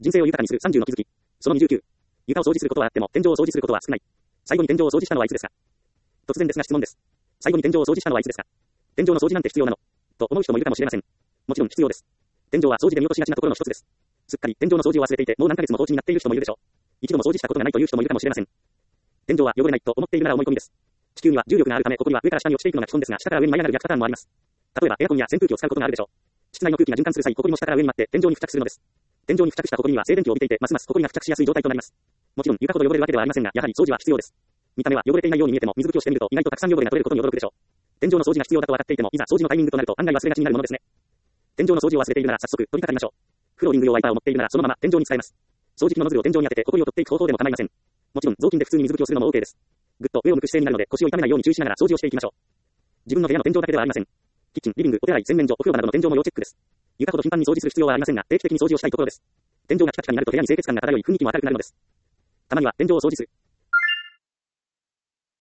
人生を豊かにする30の気づき。その29。床を掃除することはあっても、天井を掃除することは少ない。最後に天井を掃除したのはいつですか？突然ですが質問です。最後に天井を掃除したのはいつですか？天井の掃除なんて必要なの？と思う人もいるかもしれません。もちろん必要です。天井は掃除で見落としがちなところの一つです。すっかり天井の掃除を忘れていて、もう何ヶ月も放置になっている人もいるでしょう。一度も掃除したことがないという人もいるかもしれません。天井は汚れないと思っているなら思い込みです。地球には重力があるため、ここには上から下に落ちていくのが基本ですが、下から上に舞い上がる逆パターンもあります。例えばエアコンや扇風機を使うことがあるでしょう。室内の空気が循環する際、ここにも下から上に舞って天井に付着するのです。天井に付着したここには静電気を帯びていて、ますますここにが付着しやすい状態となります。もちろん床ほど汚れるわけではありませんが、やはり掃除は必要です。見た目は汚れていないように見えても、水拭きをしてみると意外とたくさん汚れが取れることに驚くでしょう。天井の掃除が必要だと分かっていても、いざ掃除のタイミングとなると案外忘れがちになるものですね。天井の掃除を忘れているなら早速取り掛かりましょう。フローリング用ワイパーを持っているならそのまま天井に使えます。掃除機のノズルを天井に当てて埃を取っていく方法でも構いません。もちろん雑巾で普通に水拭きをするのも OK です。ぐっと上を向く姿勢になるので腰を痛めないように注意しながら掃除をしていきましょう。自分の部屋の天井だけではありません。キッチン、リビング、お手洗い、洗面所、お風呂などの天井も要チェックです。床ほど頻繁に掃除する必要はありませんが、定期的に掃除をしたいところです。天井がピカピカになると部屋に清潔感が漂い、雰囲気も明るくなるのです。たまには天井を掃除する。